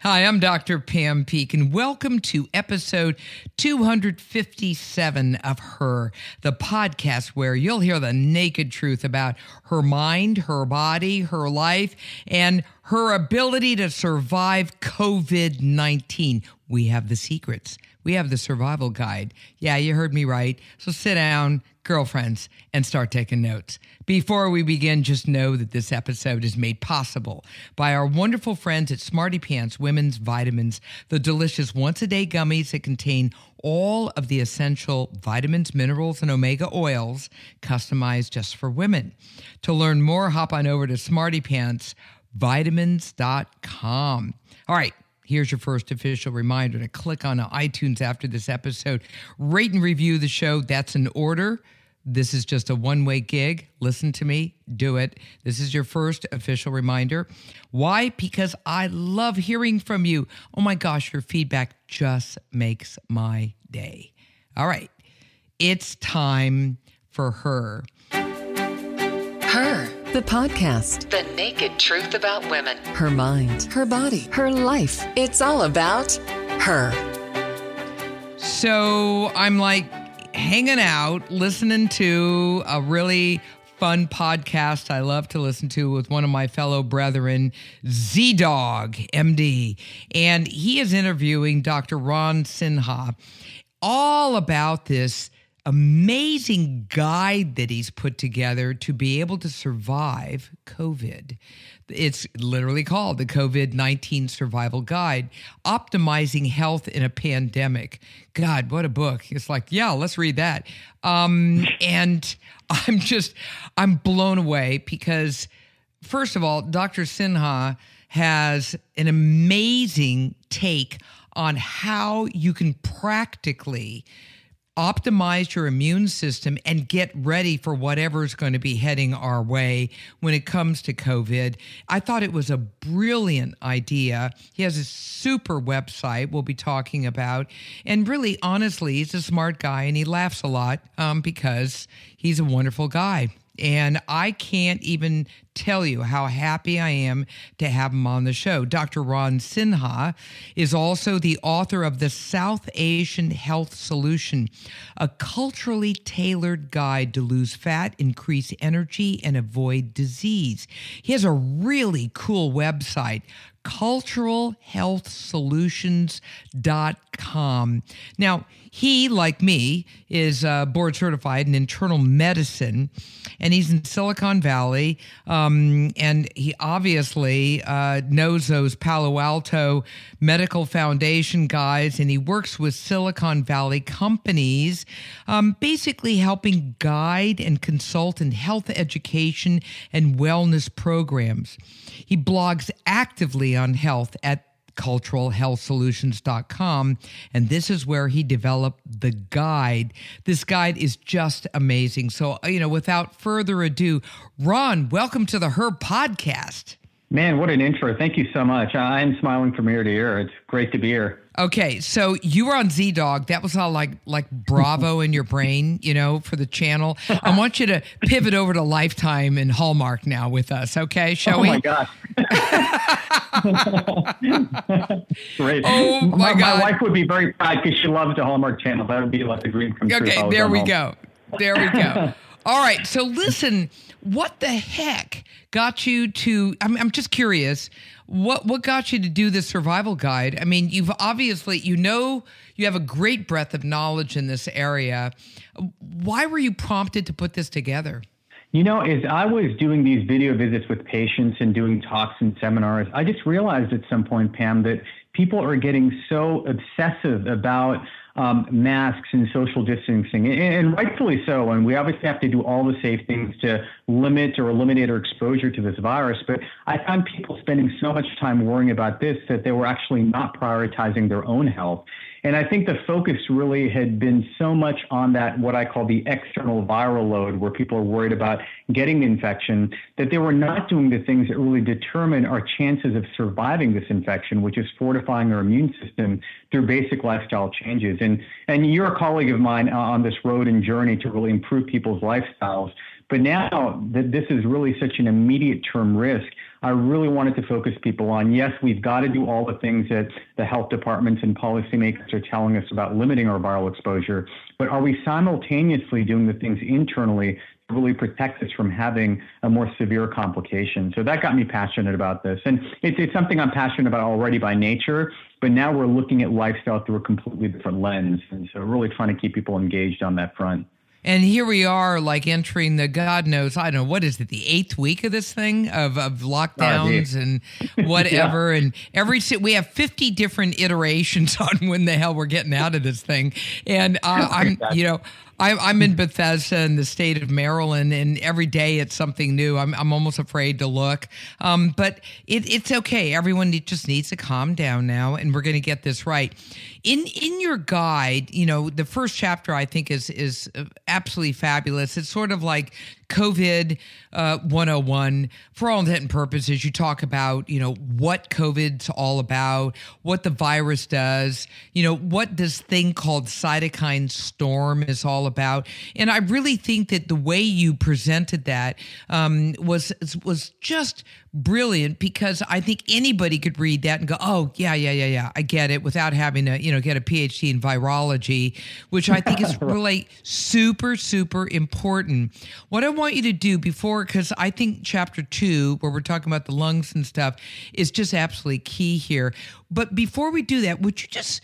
Hi, I'm Dr. Pam Peek, and welcome to episode 257 of Her, the podcast where you'll hear the naked truth about her mind, her body, her life, and her ability to survive COVID-19. We have the secrets. We have the survival guide. Yeah, you heard me right. So sit down, girlfriends, and start taking notes. Before we begin, just know that this episode is made possible by our wonderful friends at Smarty Pants Women's Vitamins, the delicious once-a-day gummies that contain all of the essential vitamins, minerals, and omega oils customized just for women. To learn more, hop on over to smartypantsvitamins.com. All right. Here's your first official reminder to click on iTunes after this episode. Rate and review the show. That's an order. This is just a one-way gig. Listen to me. Do it. This is your first official reminder. Why? Because I love hearing from you. Oh my gosh, your feedback just makes my day. All right. It's time for Her. Her, the podcast. The naked truth about women. Her mind, her body, her life. It's all about her. So I'm like hanging out, listening to a really fun podcast I love to listen to with one of my fellow brethren, Z-Dog, MD. And he is interviewing Dr. Ron Sinha all about this amazing guide that he's put together to be able to survive COVID. It's literally called the COVID-19 Survival Guide, Optimizing Health in a Pandemic. God, what a book. It's like, yeah, let's read that. And I'm blown away because, first of all, Dr. Sinha has an amazing take on how you can practically optimize your immune system and get ready for whatever's going to be heading our way when it comes to COVID. I thought it was a brilliant idea. He has a super website we'll be talking about. And really, honestly, he's a smart guy and he laughs a lot because he's a wonderful guy. And I can't even tell you how happy I am to have him on the show. Dr. Ron Sinha is also the author of the South Asian Health Solution, a culturally tailored guide to lose fat, increase energy, and avoid disease. He has a really cool website, culturalhealthsolutions.com. Now, he, like me, is board certified in internal medicine, and he's in Silicon Valley, and he obviously knows those Palo Alto Medical Foundation guys, and he works with Silicon Valley companies, basically helping guide and consult in health education and wellness programs. He blogs actively on health at culturalhealthsolutions.com, and this is where he developed the guide. This guide is just amazing. So, without further ado, Ron, welcome to the Her podcast. Man, what an intro. Thank you so much. I'm smiling from ear to ear. It's great to be here. Okay, so you were on Z-Dog. That was all like Bravo in your brain, for the channel. I want you to pivot over to Lifetime and Hallmark now with us, okay? Shall we? Oh, my gosh. Great. Oh, my God. My wife would be very proud because she loves the Hallmark channel. That would be like a dream come true. Okay, there we go. There we go. All right, so listen, what the heck got you to, I'm just curious, what got you to do this survival guide? I mean, you've obviously, you have a great breadth of knowledge in this area. Why were you prompted to put this together? As I was doing these video visits with patients and doing talks and seminars, I just realized at some point, Pam, that people are getting so obsessive about masks and social distancing, and rightfully so. And we obviously have to do all the safe things to limit or eliminate our exposure to this virus. But I found people spending so much time worrying about this that they were actually not prioritizing their own health. And I think the focus really had been so much on that, what I call the external viral load, where people are worried about getting the infection, that they were not doing the things that really determine our chances of surviving this infection, which is fortifying our immune system through basic lifestyle changes. And you're a colleague of mine on this road and journey to really improve people's lifestyles. But now that this is really such an immediate term risk, I really wanted to focus people on, yes, we've got to do all the things that the health departments and policymakers are telling us about limiting our viral exposure, but are we simultaneously doing the things internally to really protect us from having a more severe complication? So that got me passionate about this. And it's something I'm passionate about already by nature, but now we're looking at lifestyle through a completely different lens. And so really trying to keep people engaged on that front. And here we are, like entering the, God knows, I don't know, what is it, the 8th week of this thing of lockdowns and whatever. Yeah. And we have 50 different iterations on when the hell we're getting out of this thing. And I'm in Bethesda in the state of Maryland, and every day it's something new. I'm almost afraid to look. But it's okay. Everyone just needs to calm down now, and we're going to get this right. In your guide, the first chapter I think is absolutely fabulous. It's sort of like COVID 101. For all intent and purposes, you talk about, what COVID's all about, what the virus does, what this thing called cytokine storm is all about. And I really think that the way you presented that was just brilliant, because I think anybody could read that and go, oh, yeah, I get it, without having to, get a PhD in virology, which I think is really super, super important. What I want you to do before, because I think chapter 2, where we're talking about the lungs and stuff, is just absolutely key here. But before we do that, would you just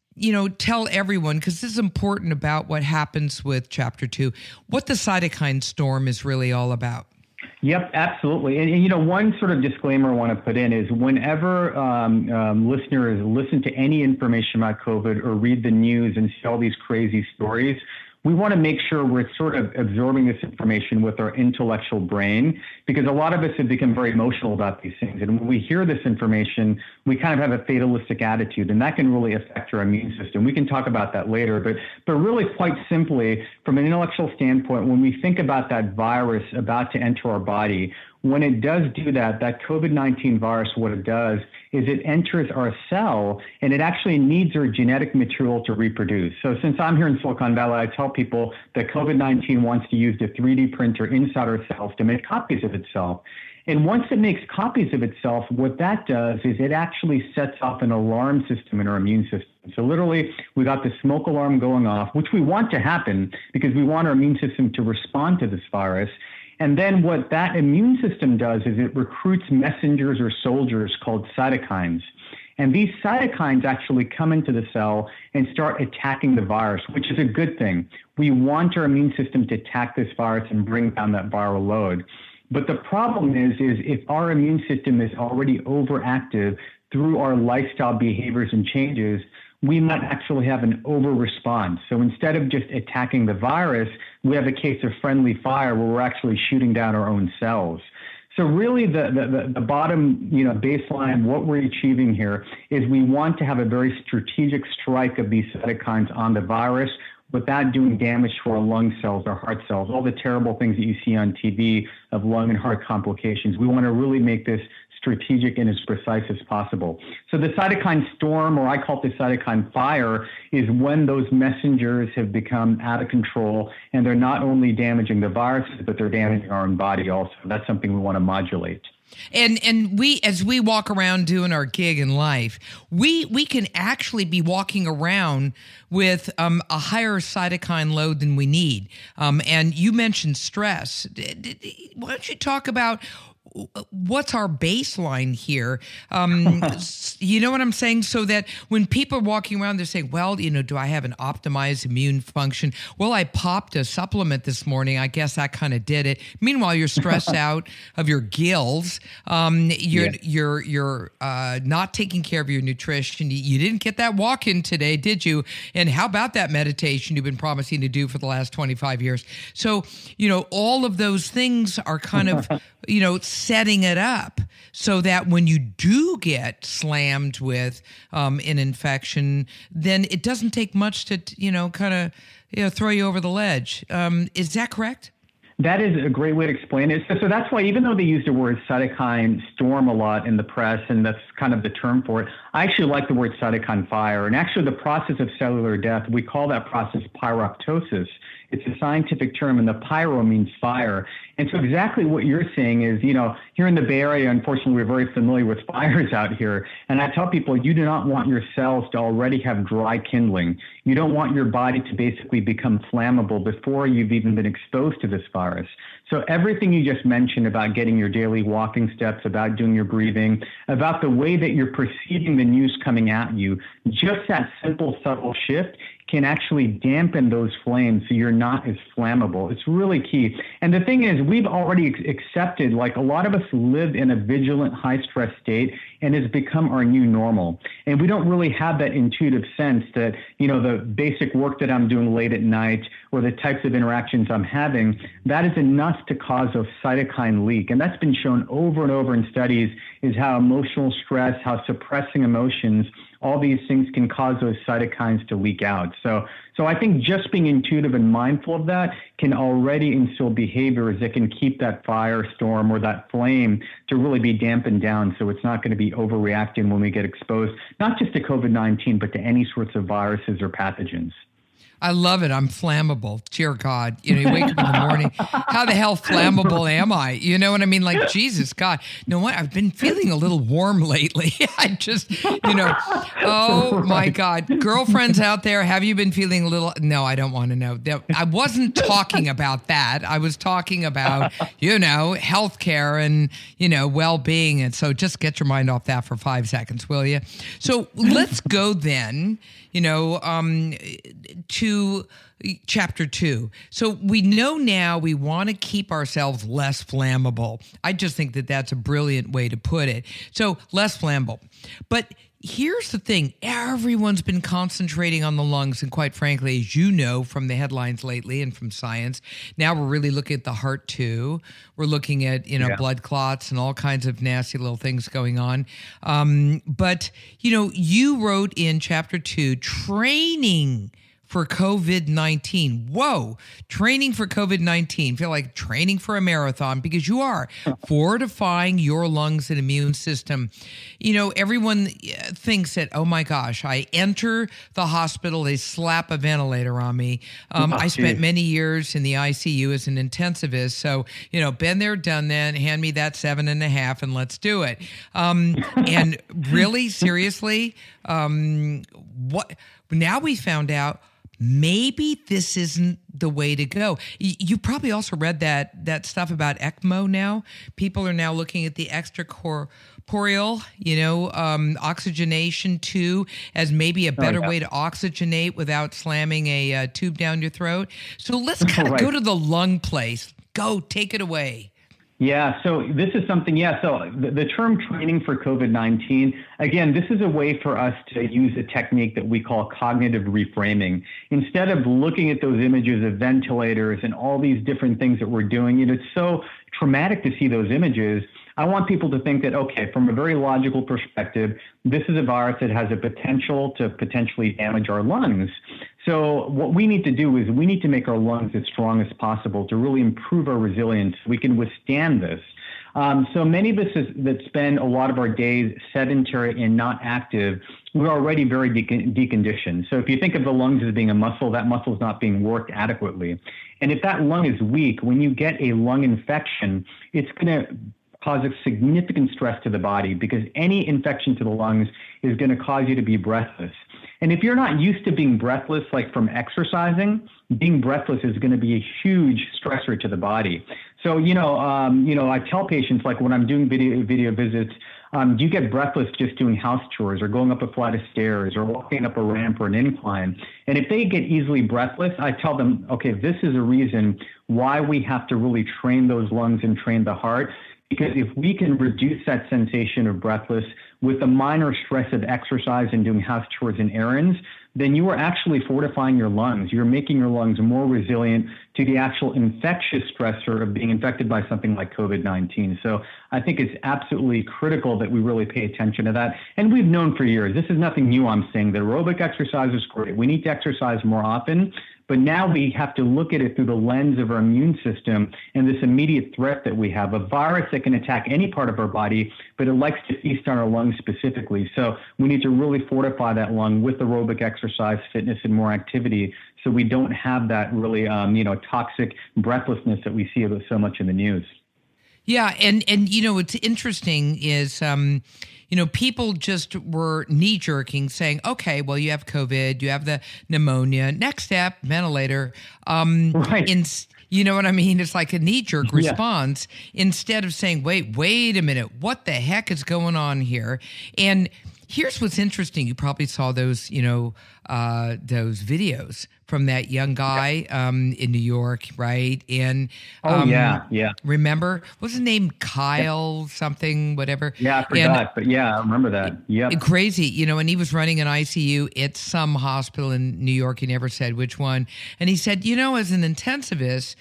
tell everyone, because this is important about what happens with chapter 2, what the cytokine storm is really all about? Yep, absolutely. And one sort of disclaimer I want to put in is whenever listeners listen to any information about COVID or read the news and see all these crazy stories, we want to make sure we're sort of absorbing this information with our intellectual brain, because a lot of us have become very emotional about these things. And when we hear this information, we kind of have a fatalistic attitude, and that can really affect our immune system. We can talk about that later, but really quite simply, from an intellectual standpoint, when we think about that virus about to enter our body, when it does do that COVID-19 virus, what it does is it enters our cell, and it actually needs our genetic material to reproduce. So since I'm here in Silicon Valley, I tell people that COVID-19 wants to use the 3D printer inside our cells to make copies of itself. And once it makes copies of itself, what that does is it actually sets off an alarm system in our immune system. So literally, we got the smoke alarm going off, which we want to happen because we want our immune system to respond to this virus. And then what that immune system does is it recruits messengers or soldiers called cytokines. And these cytokines actually come into the cell and start attacking the virus, which is a good thing. We want our immune system to attack this virus and bring down that viral load. But the problem is if our immune system is already overactive through our lifestyle behaviors and changes, we might actually have an over-response. So instead of just attacking the virus, we have a case of friendly fire where we're actually shooting down our own cells. So really the bottom baseline, what we're achieving here is we want to have a very strategic strike of these cytokines on the virus without doing damage to our lung cells, our heart cells, all the terrible things that you see on TV of lung and heart complications. We want to really make this strategic and as precise as possible. So the cytokine storm, or I call it the cytokine fire, is when those messengers have become out of control and they're not only damaging the viruses, but they're damaging our own body also. That's something we want to modulate. And we, as we walk around doing our gig in life, we can actually be walking around with a higher cytokine load than we need. And you mentioned stress. Why don't you talk about what's our baseline here? You know what I'm saying? So that when people are walking around, they're saying, well, do I have an optimized immune function? Well, I popped a supplement this morning. I guess that kind of did it. Meanwhile, you're stressed out of your gills. You're not taking care of your nutrition. You didn't get that walk in today, did you? And how about that meditation you've been promising to do for the last 25 years? So, all of those things are kind of, setting it up so that when you do get slammed with an infection, then it doesn't take much to, throw you over the ledge. Is that correct? That is a great way to explain it. So that's why, even though they use the word cytokine storm a lot in the press, and that's kind of the term for it, I actually like the word cytokine fire. And actually the process of cellular death, we call that process pyroptosis, It's a scientific term, and the pyro means fire. And so exactly what you're saying is, here in the Bay Area, unfortunately, we're very familiar with fires out here. And I tell people, you do not want your cells to already have dry kindling. You don't want your body to basically become flammable before you've even been exposed to this virus. So everything you just mentioned about getting your daily walking steps, about doing your breathing, about the way that you're perceiving the news coming at you, just that simple, subtle shift can actually dampen those flames so you're not as flammable. It's really key. And the thing is, we've already accepted, like a lot of us live in a vigilant, high-stress state, and it's become our new normal. And we don't really have that intuitive sense that, the basic work that I'm doing late at night or the types of interactions I'm having, that is enough to cause a cytokine leak. And that's been shown over and over in studies, is how emotional stress, how suppressing emotions, all these things can cause those cytokines to leak out. So I think just being intuitive and mindful of that can already instill behaviors that can keep that firestorm or that flame to really be dampened down, so it's not going to be overreacting when we get exposed, not just to COVID-19, but to any sorts of viruses or pathogens. I love it. I'm flammable. Dear God. You wake up in the morning. How the hell flammable am I? You know what I mean? Like, Jesus, God. You know what? I've been feeling a little warm lately. I just, oh my God. Girlfriends out there, have you been feeling a little? No, I don't want to know. I wasn't talking about that. I was talking about, healthcare and, well-being. And so just get your mind off that for 5 seconds, will you? So let's go then, to chapter 2. So we know now we want to keep ourselves less flammable. I just think that that's a brilliant way to put it. So less flammable. But here's the thing. Everyone's been concentrating on the lungs. And quite frankly, as you know from the headlines lately and from science, now we're really looking at the heart too. We're looking at, blood clots and all kinds of nasty little things going on. But you wrote in chapter 2, training for COVID-19. Whoa, training for COVID-19. Feel like training for a marathon, because you are fortifying your lungs and immune system. Everyone thinks that, oh my gosh, I enter the hospital, they slap a ventilator on me. I spent many years in the ICU as an intensivist. So, been there, done that, hand me that 7.5 and let's do it. And really, seriously, what? Now we found out maybe this isn't the way to go. You probably also read that stuff about ECMO now. People are now looking at the extracorporeal, oxygenation too, as maybe a better way to oxygenate without slamming a tube down your throat. So let's kind of go to the lung place. Go, take it away. Yeah, so this is something, so the term training for COVID-19, again, this is a way for us to use a technique that we call cognitive reframing. Instead of looking at those images of ventilators and all these different things that we're doing, it's so traumatic to see those images. I want people to think that, okay, from a very logical perspective, this is a virus that has a potential to potentially damage our lungs. So what we need to do is we need to make our lungs as strong as possible to really improve our resilience. We can withstand this. So many of us that spend a lot of our days sedentary and not active, we're already very deconditioned. So if you think of the lungs as being a muscle, that muscle is not being worked adequately. And if that lung is weak, when you get a lung infection, it's going to cause a significant stress to the body, because any infection to the lungs is going to cause you to be breathless. And if you're not used to being breathless, like from exercising, being breathless is going to be a huge stressor to the body. So, I tell patients, like when I'm doing video visits, do you get breathless just doing house chores or going up a flight of stairs or walking up a ramp or an incline? And if they get easily breathless, I tell them, okay, this is a reason why we have to really train those lungs and train the heart. Because if we can reduce that sensation of breathless with the minor stress of exercise and doing house chores and errands, then you are actually fortifying your lungs. You're making your lungs more resilient to the actual infectious stressor of being infected by something like COVID-19. So I think it's absolutely critical that we really pay attention to that. And we've known for years, this is nothing new I'm saying, that aerobic exercise is great. We need to exercise more often. But now we have to look at it through the lens of our immune system and this immediate threat that we have, a virus that can attack any part of our body, but it likes to feast on our lungs specifically. So we need to really fortify that lung with aerobic exercise, fitness, and more activity so we don't have that really, toxic breathlessness that we see so much in the news. Yeah, and what's interesting is, people just were knee-jerking, saying, okay, well, you have COVID, you have the pneumonia, next step, ventilator. Right. You know what I mean? It's like a knee-jerk response instead of saying, wait a minute, what the heck is going on here? And here's what's interesting. You probably saw those videos from that young guy in New York, right? And remember, what's his name? Kyle something, whatever. Yeah, I forgot, but I remember that. Yeah, crazy, and he was running an ICU at some hospital in New York. He never said which one, and he said, as an intensivist,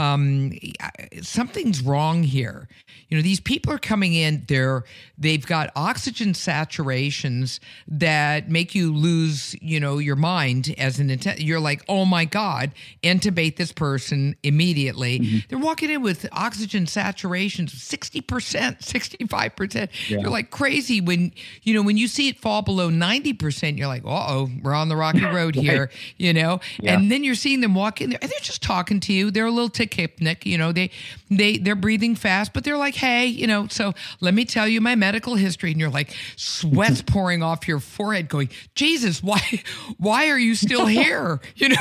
something's wrong here. These people are coming in, they've got oxygen saturations that make you lose, your mind as an you're like, oh my God, intubate this person immediately. Mm-hmm. They're walking in with oxygen saturations of 60%, 65%. Yeah. You're like crazy when you see it fall below 90%, you're like, uh-oh, we're on the rocky road here, and then you're seeing them walk in there and they're just talking to you. They're a little tachypnic, they're breathing fast, but they're like, hey, so let me tell you my medical history. And you're like, sweat's pouring off your forehead going, Jesus, why are you still here?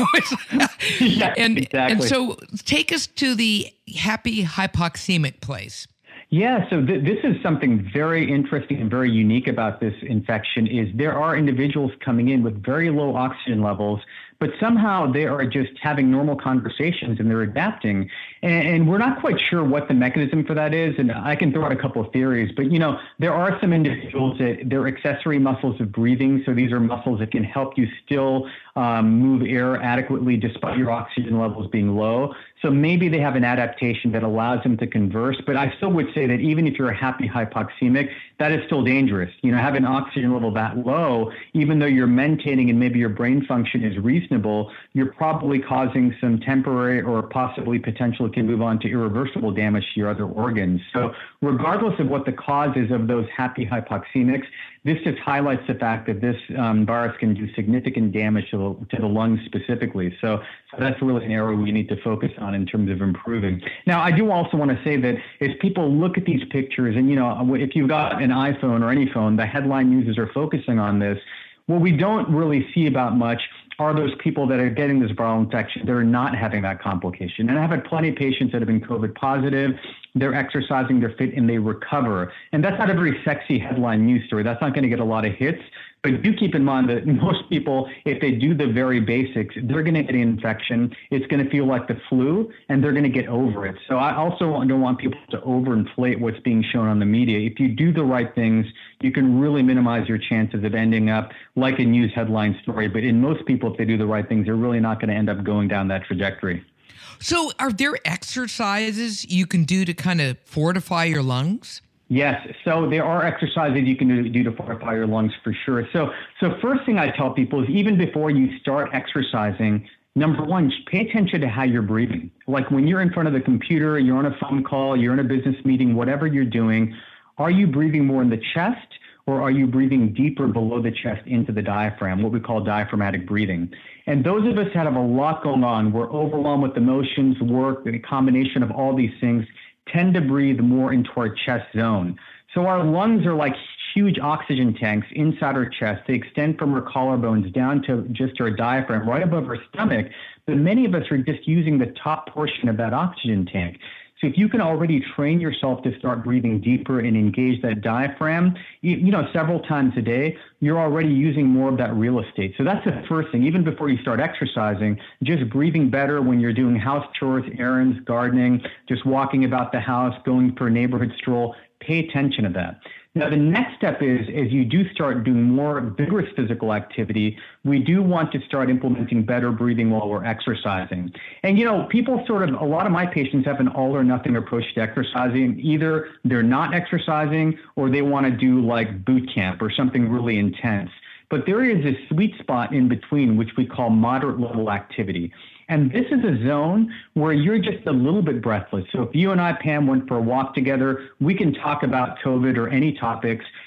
Exactly. And so take us to the happy hypoxemic place. Yeah, so this is something very interesting and very unique about this infection is there are individuals coming in with very low oxygen levels, but somehow they are just having normal conversations and they're adapting. And we're not quite sure what the mechanism for that is. And I can throw out a couple of theories, but there are some individuals that they're accessory muscles of breathing. So these are muscles that can help you still move air adequately despite your oxygen levels being low. So maybe they have an adaptation that allows them to converse. But I still would say that even if you're a happy hypoxemic, that is still dangerous. Having an oxygen level that low, even though you're maintaining and maybe your brain function is reasonable, you're probably causing some temporary or possibly potentially can move on to irreversible damage to your other organs. So regardless of what the cause is of those happy hypoxemics, this just highlights the fact that this virus can do significant damage to the lungs specifically. So that's really an area we need to focus on in terms of improving. Now, I do also want to say that as people look at these pictures, and if you've got an iPhone or any phone, the headline news are focusing on this. What we don't really see about much are those people that are getting this viral infection that are not having that complication. And I've had plenty of patients that have been COVID positive. They're exercising, they're fit, and they recover. And that's not a very sexy headline news story. That's not going to get a lot of hits. But do keep in mind that most people, if they do the very basics, they're going to get an infection. It's going to feel like the flu, and they're going to get over it. So I also don't want people to overinflate what's being shown on the media. If you do the right things, you can really minimize your chances of ending up like a news headline story. But in most people, if they do the right things, they're really not going to end up going down that trajectory. So are there exercises you can do to kind of fortify your lungs? Yes. So there are exercises you can do to fortify your lungs for sure. So first thing I tell people is even before you start exercising, number one, pay attention to how you're breathing. Like when you're in front of the computer, you're on a phone call, you're in a business meeting, whatever you're doing, are you breathing more in the chest or are you breathing deeper below the chest into the diaphragm, what we call diaphragmatic breathing? And those of us that have a lot going on, we're overwhelmed with emotions, work, the combination of all these things, tend to breathe more into our chest zone. So our lungs are like huge oxygen tanks inside our chest. They extend from our collarbones down to just our diaphragm, right above our stomach. But many of us are just using the top portion of that oxygen tank. So if you can already train yourself to start breathing deeper and engage that diaphragm, several times a day, you're already using more of that real estate. So that's the first thing. Even before you start exercising, just breathing better when you're doing house chores, errands, gardening, just walking about the house, going for a neighborhood stroll, pay attention to that. Now, the next step is, as you do start doing more vigorous physical activity, we do want to start implementing better breathing while we're exercising. And, people a lot of my patients have an all or nothing approach to exercising. Either they're not exercising or they want to do like boot camp or something really intense. But there is a sweet spot in between, which we call moderate level activity. And this is a zone where you're just a little bit breathless. So if you and I, Pam, went for a walk together, we can talk about COVID or any topics,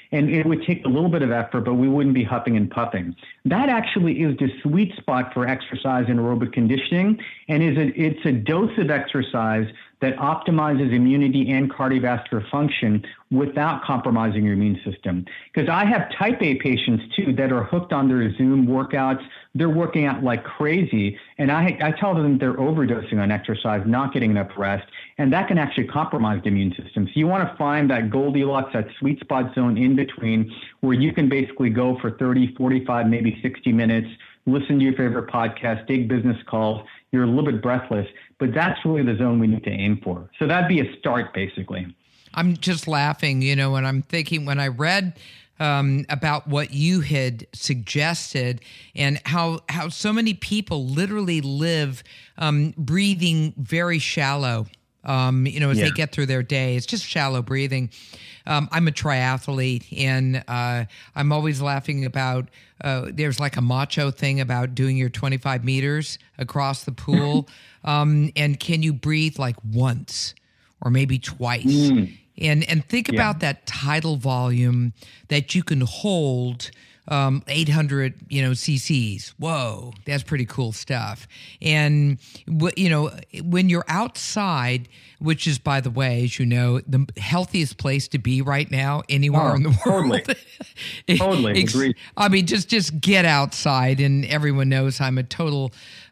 and it would take a little bit of effort, but we wouldn't be huffing and puffing. That actually is the sweet spot for exercise and aerobic conditioning, and it's a dose of exercise that optimizes immunity and cardiovascular function without compromising your immune system. Because I have type A patients too that are hooked on their Zoom workouts. They're working out like crazy. And I tell them they're overdosing on exercise, not getting enough rest. And that can actually compromise the immune system. So you want to find that Goldilocks, that sweet spot zone in between where you can basically go for 30, 45, maybe 60 minutes, listen to your favorite podcast, take business calls. You're a little bit breathless, but that's really the zone we need to aim for. So that'd be a start, basically. I'm just laughing, and I'm thinking when I read about what you had suggested and how so many people literally live breathing very shallow. As they get through their day. It's just shallow breathing. I'm a triathlete, and I'm always laughing about there's like a macho thing about doing your 25 meters across the pool. And can you breathe like once or maybe twice? And think about that tidal volume that you can hold 800, cc's. Whoa, that's pretty cool stuff. And, when you're outside, which is, by the way, as you know, the healthiest place to be right now anywhere in the world. Totally. Agreed. I mean, just get outside, and everyone knows I'm a total,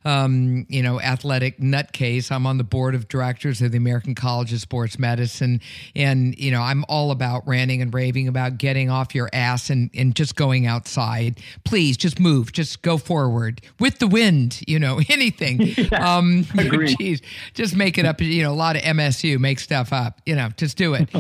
athletic nutcase. I'm on the board of directors of the American College of Sports Medicine. And, I'm all about ranting and raving about getting off your ass and just going outside. Please just move, just go forward with the wind, anything. Agreed. Geez, just make it up. A lot of MSU make stuff up, just do it.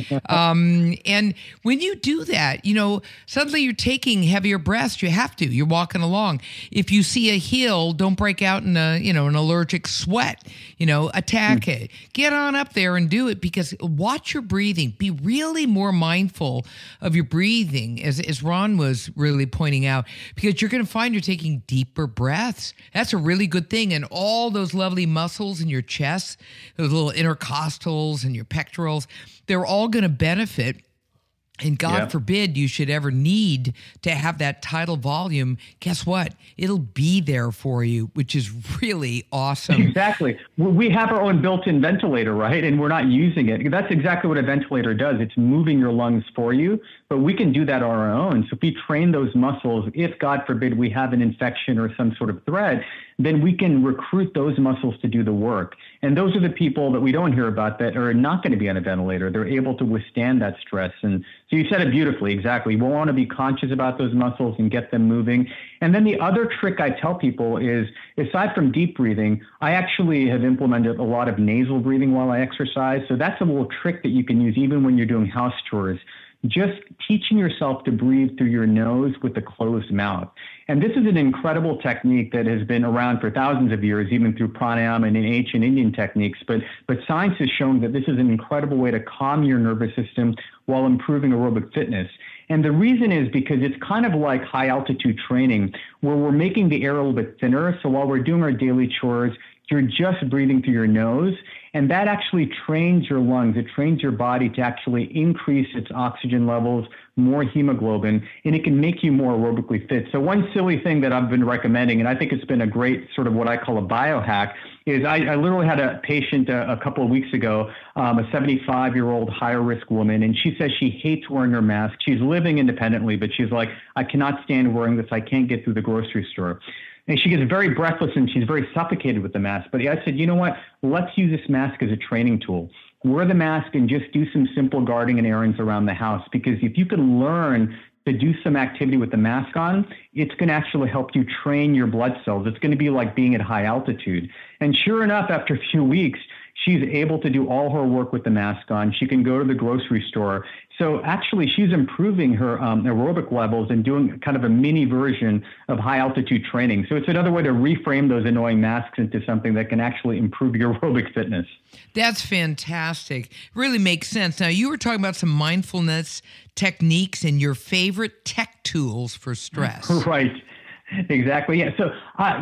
And when you do that, suddenly you're taking heavier breaths. You have to, you're walking along. If you see a hill, don't break out in an allergic sweat, attack it, get on up there and do it, because watch your breathing, be really more mindful of your breathing, as Ron was really pointing out, because you're going to find you're taking deeper breaths. That's a really good thing. And all those lovely muscles in your chest, those little intercostals and your pectorals, they're all going to benefit. And God forbid you should ever need to have that tidal volume. Guess what? It'll be there for you, which is really awesome. Exactly. We have our own built-in ventilator, right? And we're not using it. That's exactly what a ventilator does. It's moving your lungs for you, but we can do that on our own. So if we train those muscles, if God forbid we have an infection or some sort of threat, then we can recruit those muscles to do the work. And those are the people that we don't hear about that are not going to be on a ventilator. They're able to withstand that stress. And so you said it beautifully, exactly. We want to be conscious about those muscles and get them moving. And then the other trick I tell people is, aside from deep breathing, I actually have implemented a lot of nasal breathing while I exercise. So that's a little trick that you can use even when you're doing house chores. Just teaching yourself to breathe through your nose with a closed mouth. And this is an incredible technique that has been around for thousands of years, even through pranayama and in ancient Indian techniques. But science has shown that this is an incredible way to calm your nervous system while improving aerobic fitness. And the reason is because it's kind of like high altitude training, where we're making the air a little bit thinner. So while we're doing our daily chores, you're just breathing through your nose. And that actually trains your lungs. It trains your body to actually increase its oxygen levels, more hemoglobin, and it can make you more aerobically fit. So one silly thing that I've been recommending, and I think it's been a great sort of what I call a biohack, is I literally had a patient a couple of weeks ago, a 75-year-old higher risk woman, and she says she hates wearing her mask. She's living independently, but she's like, I cannot stand wearing this. I can't get through the grocery store. And she gets very breathless and she's very suffocated with the mask. But I said, you know what? Let's use this mask as a training tool. Wear the mask and just do some simple gardening and errands around the house. Because if you can learn to do some activity with the mask on, it's going to actually help you train your blood cells. It's going to be like being at high altitude. And sure enough, after a few weeks, she's able to do all her work with the mask on. She can go to the grocery store. So actually, she's improving her aerobic levels and doing kind of a mini version of high altitude training. So it's another way to reframe those annoying masks into something that can actually improve your aerobic fitness. That's fantastic. Really makes sense. Now, you were talking about some mindfulness techniques and your favorite tech tools for stress. Right. Exactly. Yeah. So,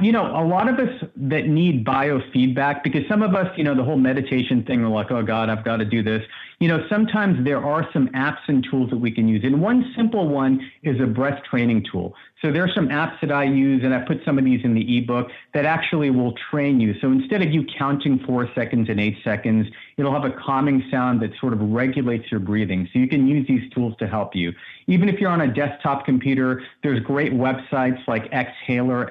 a lot of us that need biofeedback, because some of us, the whole meditation thing, we're like, oh God, I've got to do this. sometimes there are some apps and tools that we can use. And one simple one is a breath training tool. So there are some apps that I use, and I put some of these in the ebook, that actually will train you. So instead of you counting 4 seconds and 8 seconds, it'll have a calming sound that sort of regulates your breathing. So you can use these tools to help you. Even if you're on a desktop computer, there's great websites like Exhaler,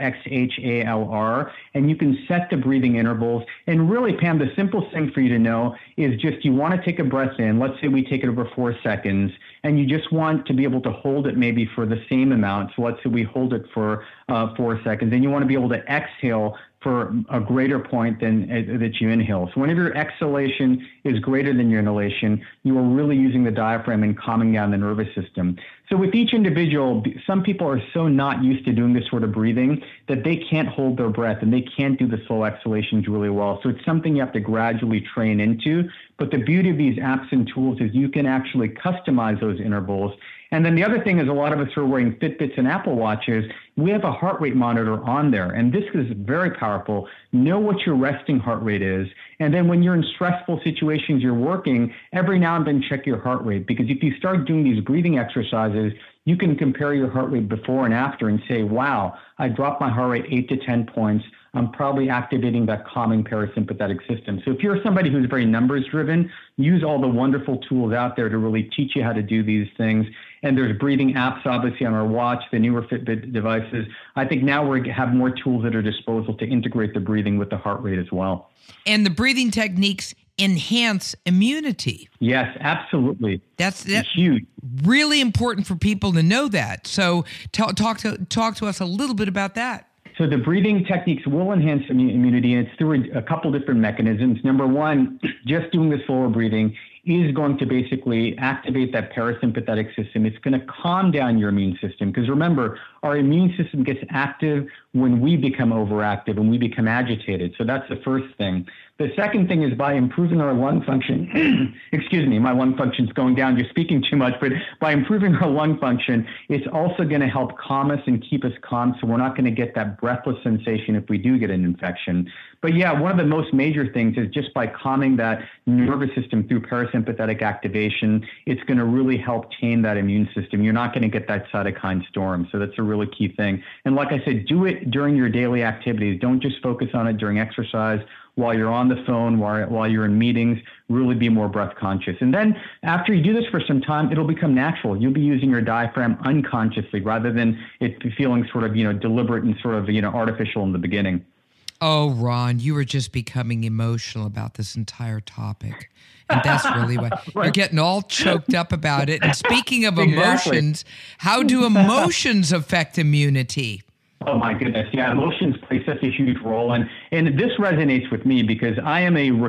Xhalr, and you can set the breathing intervals. And really, Pam, the simplest thing for you to know is just you want to take a breath in. Let's say we take it over 4 seconds, and you just want to be able to hold it maybe for the same amount. So let's say we hold it for 4 seconds, and you want to be able to exhale for a greater point than that you inhale. So whenever your exhalation is greater than your inhalation, you are really using the diaphragm and calming down the nervous system. So with each individual, some people are so not used to doing this sort of breathing that they can't hold their breath and they can't do the slow exhalations really well. So it's something you have to gradually train into. But the beauty of these apps and tools is you can actually customize those intervals. And then the other thing is a lot of us who are wearing Fitbits and Apple Watches, we have a heart rate monitor on there. And this is very powerful. Know what your resting heart rate is. And then when you're in stressful situations, you're working, every now and then check your heart rate. Because if you start doing these breathing exercises, you can compare your heart rate before and after and say, wow, I dropped my heart rate 8 to 10 points. I'm probably activating that calming parasympathetic system. So if you're somebody who's very numbers driven, use all the wonderful tools out there to really teach you how to do these things. And there's breathing apps, obviously, on our watch, the newer Fitbit devices. I think now we have more tools at our disposal to integrate the breathing with the heart rate as well. And the breathing techniques enhance immunity. Yes, absolutely. That's huge. Really important for people to know that. So talk to us a little bit about that. So the breathing techniques will enhance immunity, and it's through a couple different mechanisms. Number one, just doing the slower breathing is going to basically activate that parasympathetic system. It's going to calm down your immune system, because remember, our immune system gets active when we become overactive and we become agitated. So that's the first thing. The second thing is by improving our lung function. Excuse me, my lung function's going down just speaking too much, but by improving our lung function, it's also going to help calm us and keep us calm, so we're not going to get that breathless sensation if we do get an infection. But yeah, one of the most major things is just by calming that nervous system through parasympathetic activation, it's going to really help tame that immune system. You're not going to get that cytokine storm. So that's a really key thing. And like I said, do it during your daily activities. Don't just focus on it during exercise, while you're on the phone, while you're in meetings. Really be more breath conscious. And then after you do this for some time, it'll become natural. You'll be using your diaphragm unconsciously rather than it feeling sort of, deliberate and sort of, artificial in the beginning. Oh, Ron, you were just becoming emotional about this entire topic. And that's really what right. You're getting all choked up about it. And speaking of emotions, how do emotions affect immunity? Oh, my goodness. Yeah, emotions play such a huge role. And this resonates with me because I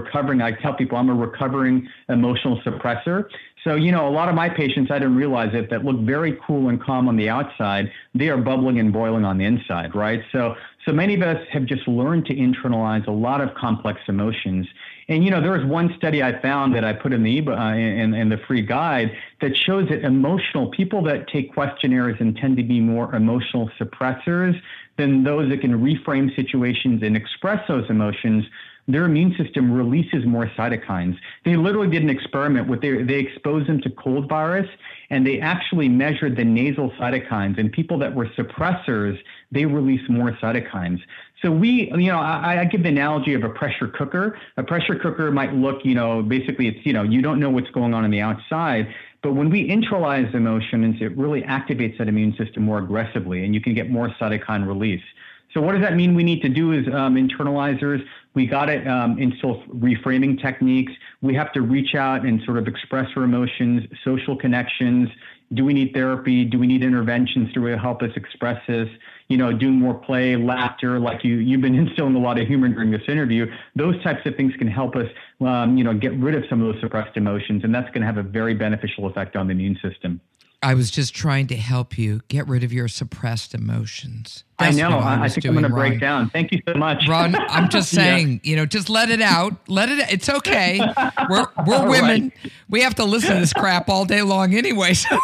tell people I'm a recovering emotional suppressor. So, a lot of my patients, I didn't realize it, that look very cool and calm on the outside, they are bubbling and boiling on the inside, right? So many of us have just learned to internalize a lot of complex emotions. And, there was one study I found that I put in the in the free guide that shows that people that take questionnaires and tend to be more emotional suppressors than those that can reframe situations and express those emotions, their immune system releases more cytokines. They literally did an experiment where they exposed them to cold virus, and they actually measured the nasal cytokines. And people that were suppressors, they released more cytokines. So I give the analogy of a pressure cooker. A pressure cooker might look, basically it's, you don't know what's going on the outside. But when we internalize emotions, it really activates that immune system more aggressively, and you can get more cytokine release. So what does that mean we need to do as internalizers? We got to instill reframing techniques. We have to reach out and sort of express our emotions, social connections. Do we need therapy? Do we need interventions to really help us express this? Doing more play, laughter, like you've been instilling a lot of humor during this interview. Those types of things can help us, get rid of some of those suppressed emotions, and that's going to have a very beneficial effect on the immune system. I was just trying to help you get rid of your suppressed emotions. That's I know. I think I'm going to break down. Thank you so much. Ron, I'm just saying, just let it out. It's okay. We're women. Right. We have to listen to this crap all day long anyway. So.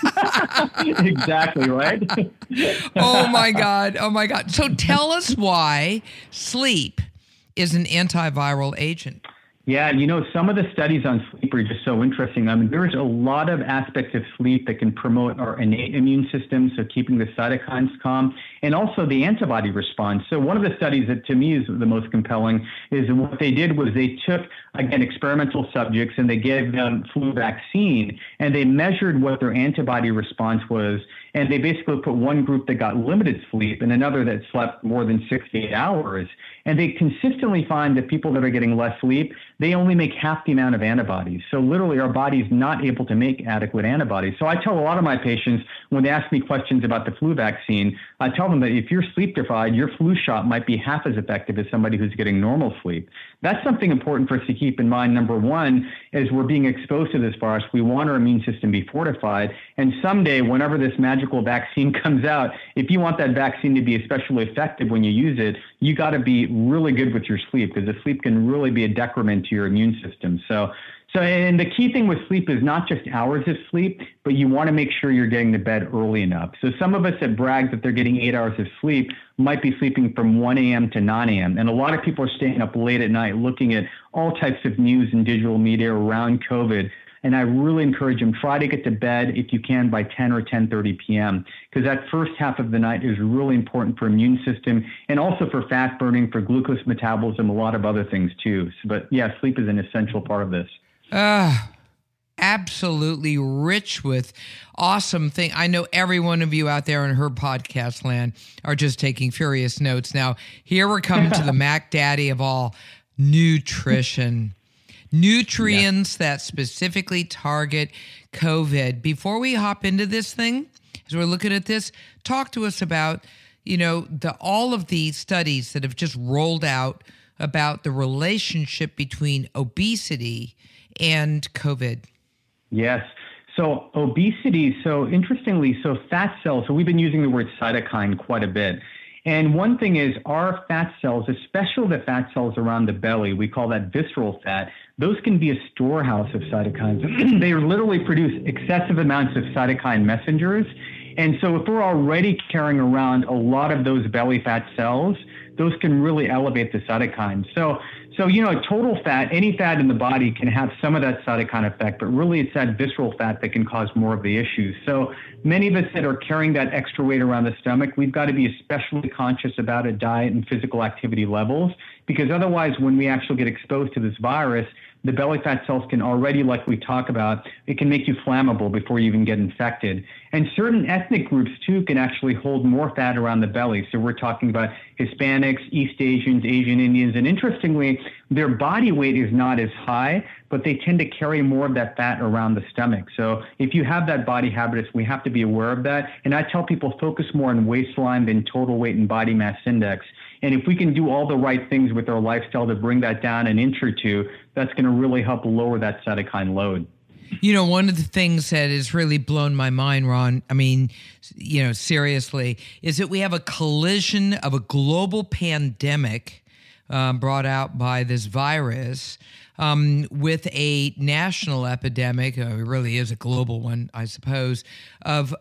Exactly, right? Oh, my God. So tell us why sleep is an antiviral agent. Yeah, some of the studies on sleep are just so interesting. I mean, there's a lot of aspects of sleep that can promote our innate immune system, so keeping the cytokines calm, and also the antibody response. So one of the studies that to me is the most compelling is what they did was they took, again, experimental subjects and they gave them flu vaccine, and they measured what their antibody response was. And they basically put one group that got limited sleep and another that slept more than 68 hours. And they consistently find that people that are getting less sleep, they only make half the amount of antibodies. So literally our body's not able to make adequate antibodies. So I tell a lot of my patients when they ask me questions about the flu vaccine, I tell them that if you're sleep deprived, your flu shot might be half as effective as somebody who's getting normal sleep. That's something important for us to keep in mind. Number one, is we're being exposed to this virus. We want our immune system to be fortified. And someday, whenever this magical vaccine comes out, if you want that vaccine to be especially effective when you use it, you got to be really good with your sleep, because the sleep can really be a decrement to your immune system. So, and the key thing with sleep is not just hours of sleep, but you want to make sure you're getting to bed early enough. So some of us that brag that they're getting 8 hours of sleep might be sleeping from 1 a.m. to 9 a.m. And a lot of people are staying up late at night looking at all types of news and digital media around COVID. And I really encourage them, try to get to bed if you can by 10 or 10:30 p.m. because that first half of the night is really important for immune system and also for fat burning, for glucose metabolism, a lot of other things too. But yeah, sleep is an essential part of this. Absolutely rich with awesome thing. I know every one of you out there in her podcast land are just taking furious notes. Now, here we're coming to the Mac Daddy of all, nutrition. Nutrients that specifically target COVID. Before we hop into this thing, as we're looking at this, talk to us about, all of the studies that have just rolled out about the relationship between obesity and COVID. Yes. So obesity, so interestingly, so fat cells, so we've been using the word cytokine quite a bit. And one thing is our fat cells, especially the fat cells around the belly, we call that visceral fat, those can be a storehouse of cytokines. They literally produce excessive amounts of cytokine messengers. And so if we're already carrying around a lot of those belly fat cells, those can really elevate the cytokines. So total fat, any fat in the body can have some of that cytokine effect, but really it's that visceral fat that can cause more of the issues. So many of us that are carrying that extra weight around the stomach, we've got to be especially conscious about a diet and physical activity levels, because otherwise when we actually get exposed to this virus, the belly fat cells can already, like we talk about, it can make you flammable before you even get infected. And certain ethnic groups, too, can actually hold more fat around the belly. So we're talking about Hispanics, East Asians, Asian Indians. And interestingly, their body weight is not as high, but they tend to carry more of that fat around the stomach. So if you have that body habitus, we have to be aware of that. And I tell people focus more on waistline than total weight and body mass index. And if we can do all the right things with our lifestyle to bring that down an inch or two, that's going to really help lower that cytokine load. One of the things that has really blown my mind, Ron, seriously, is that we have a collision of a global pandemic brought out by this virus with a national epidemic. It really is a global one, I suppose, of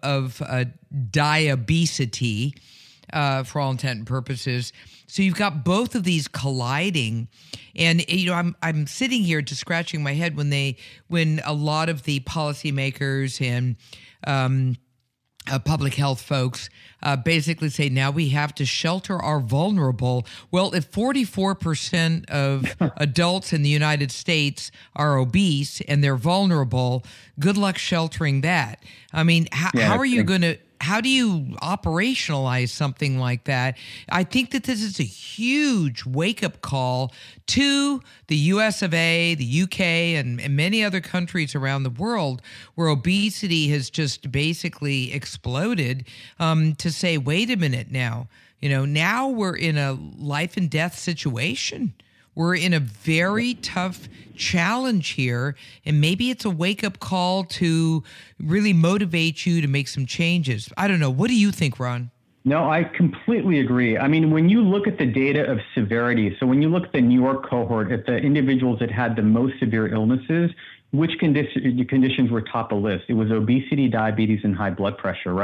diabesity. For all intent and purposes. So you've got both of these colliding, and I'm sitting here just scratching my head when a lot of the policymakers and public health folks basically say now we have to shelter our vulnerable. Well, if 44% of adults in the United States are obese and they're vulnerable, good luck sheltering that. I mean, how are you going to? How do you operationalize something like that? I think that this is a huge wake-up call to the US of A, the UK, and many other countries around the world where obesity has just basically exploded, to say, wait a minute now. Now we're in a life and death situation. We're in a very tough challenge here, and maybe it's a wake-up call to really motivate you to make some changes. I don't know. What do you think, Ron? No, I completely agree. I mean, when you look at the data of severity, so when you look at the New York cohort, at the individuals that had the most severe illnesses, which conditions were top of list? It was obesity, diabetes, and high blood pressure, right?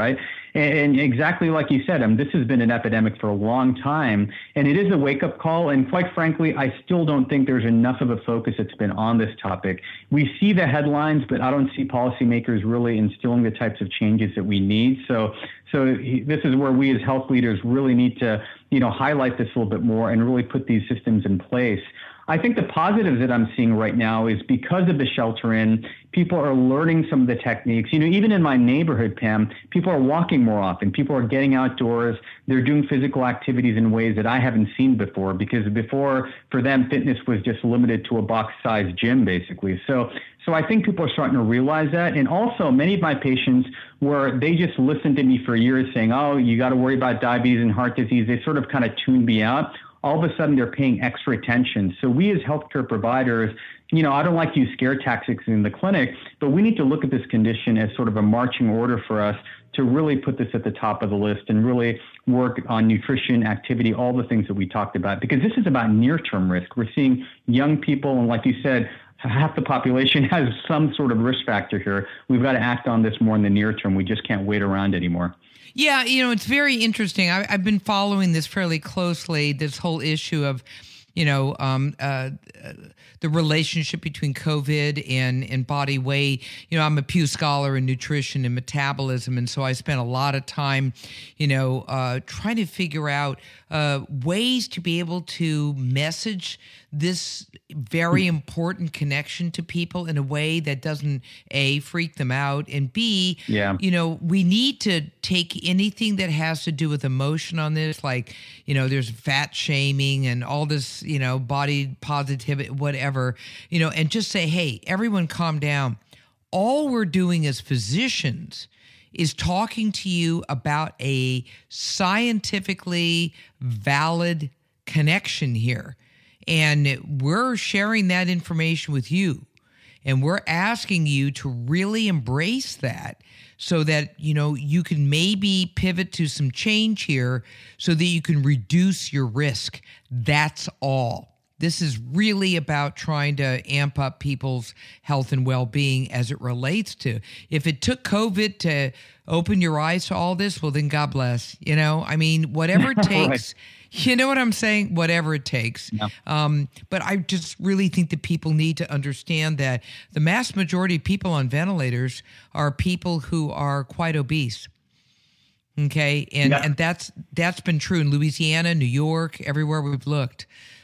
And exactly like you said, this has been an epidemic for a long time, and it is a wake-up call. And quite frankly, I still don't think there's enough of a focus that's been on this topic. We see the headlines, but I don't see policymakers really instilling the types of changes that we need. So this is where we as health leaders really need to, highlight this a little bit more and really put these systems in place. I think the positives that I'm seeing right now is because of the shelter in, people are learning some of the techniques. Even in my neighborhood, Pam, people are walking more often. People are getting outdoors. They're doing physical activities in ways that I haven't seen before, because before, for them, fitness was just limited to a box-sized gym, basically. So I think people are starting to realize that. And also, many of my patients, where they just listened to me for years saying, oh, you got to worry about diabetes and heart disease, they sort of kind of tuned me out. All of a sudden, they're paying extra attention. So we as healthcare providers, I don't like to use scare tactics in the clinic, but we need to look at this condition as sort of a marching order for us to really put this at the top of the list and really work on nutrition, activity, all the things that we talked about, because this is about near-term risk. We're seeing young people, and like you said, half the population has some sort of risk factor here. We've got to act on this more in the near term. We just can't wait around anymore. Yeah, it's very interesting. I've been following this fairly closely, this whole issue of, the relationship between COVID and body weight. I'm a Pew Scholar in nutrition and metabolism, and so I spent a lot of time, trying to figure out ways to be able to message this very important connection to people in a way that doesn't, A, freak them out, and B, we need to take anything that has to do with emotion on this, like, there's fat shaming and all this, body positivity, whatever, and just say, hey, everyone calm down. All we're doing as physicians is talking to you about a scientifically valid connection here. And we're sharing that information with you. And we're asking you to really embrace that so that, you can maybe pivot to some change here so that you can reduce your risk. That's all. This is really about trying to amp up people's health and well-being as it relates to. If it took COVID to open your eyes to all this, well, then God bless. Whatever it takes. Right. You know what I'm saying? Whatever it takes. Yeah. But I just really think that people need to understand that the mass majority of people on ventilators are people who are quite obese. Okay. And that's been true in Louisiana, New York, everywhere we've looked.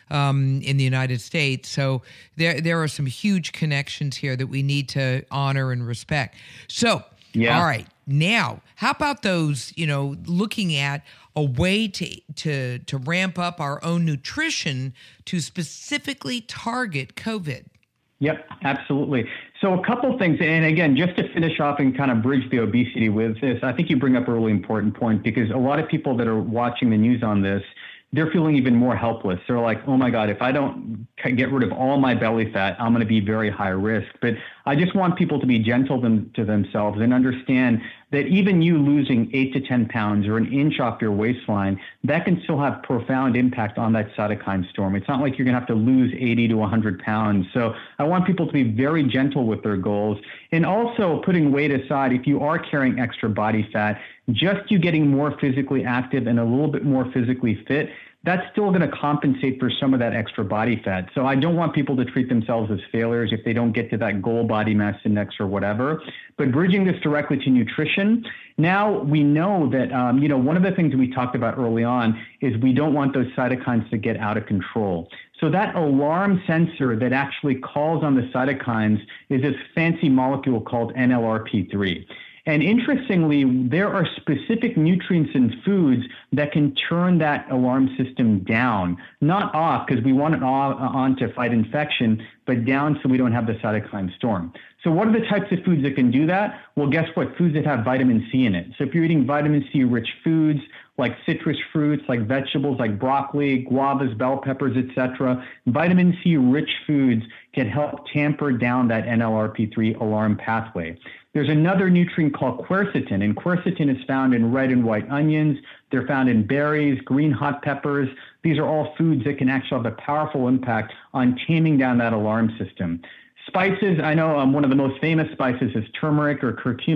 In the United States. So there are some huge connections here that we need to honor and respect. So, all right, now, how about those, looking at a way to ramp up our own nutrition to specifically target COVID? Yep, absolutely. So a couple things, and again, just to finish off and kind of bridge the obesity with this, I think you bring up a really important point, because a lot of people that are watching the news on this, they're feeling even more helpless. They're like, oh my God, if I don't get rid of all my belly fat, I'm going to be very high risk. But I just want people to be gentle to themselves and understand that even you losing 8 to 10 pounds or an inch off your waistline, that can still have profound impact on that cytokine storm. It's not like you're going to have to lose 80 to 100 pounds. So I want people to be very gentle with their goals. And also, putting weight aside, if you are carrying extra body fat, just you getting more physically active and a little bit more physically fit, that's still going to compensate for some of that extra body fat. So I don't want people to treat themselves as failures if they don't get to that goal body mass index or whatever. But bridging this directly to nutrition, now we know that, one of the things we talked about early on is we don't want those cytokines to get out of control. So that alarm sensor that actually calls on the cytokines is this fancy molecule called NLRP3. And interestingly, there are specific nutrients in foods that can turn that alarm system down, not off because we want it on to fight infection, but down so we don't have the cytokine storm. So what are the types of foods that can do that? Well, guess what? Foods that have vitamin C in it. So if you're eating vitamin C rich foods like citrus fruits, like vegetables, like broccoli, guavas, bell peppers, etc., vitamin C rich foods can help tamper down that NLRP3 alarm pathway. There's another nutrient called quercetin, and quercetin is found in red and white onions. They're found in berries, green hot peppers. These are all foods that can actually have a powerful impact on taming down that alarm system. Spices, I know one of the most famous spices is turmeric or curcumin.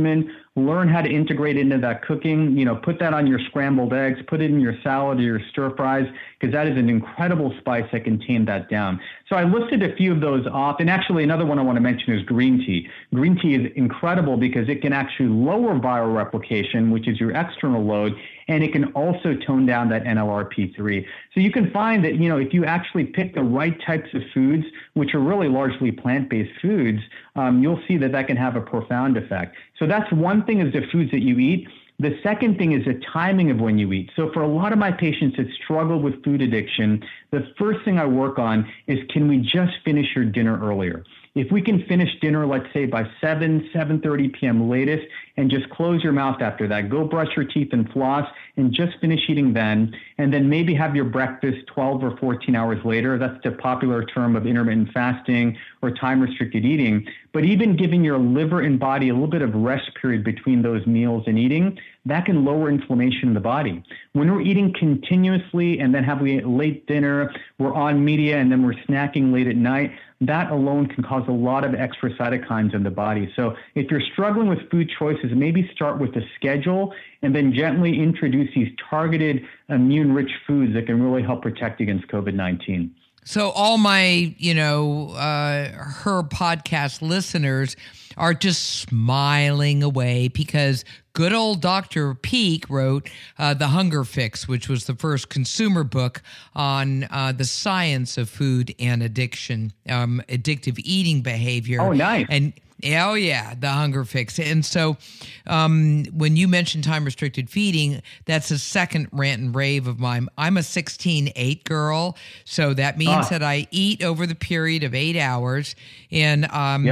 learn how to integrate into that cooking, put that on your scrambled eggs, put it in your salad or your stir fries, because that is an incredible spice that can tame that down. So I listed a few of those off. And actually, another one I want to mention is green tea. Green tea is incredible because it can actually lower viral replication, which is your external load, and it can also tone down that NLRP3. So you can find that, if you actually pick the right types of foods, which are really largely plant-based foods, you'll see that can have a profound effect. So that's one thing, is the foods that you eat. The second thing is the timing of when you eat. So for a lot of my patients that struggle with food addiction, the first thing I work on is, can we just finish your dinner earlier? If we can finish dinner, let's say by 7:30 p.m. latest, and just close your mouth after that, go brush your teeth and floss, and just finish eating then, and then maybe have your breakfast 12 or 14 hours later. That's the popular term of intermittent fasting or time-restricted eating. But even giving your liver and body a little bit of rest period between those meals and eating, that can lower inflammation in the body. When we're eating continuously and then have a late dinner, we're on media, and then we're snacking late at night, that alone can cause a lot of extra cytokines in the body. So if you're struggling with food choices, maybe start with a schedule and then gently introduce these targeted immune-rich foods that can really help protect against COVID-19. So all my, her podcast listeners are just smiling away because good old Dr. Peak wrote The Hunger Fix, which was the first consumer book on the science of food and addiction, addictive eating behavior. Oh, nice. Oh, yeah, The Hunger Fix. And so when you mentioned time-restricted feeding, that's a second rant and rave of mine. I'm a 16-8 girl, so that means that I eat over the period of 8 hours. And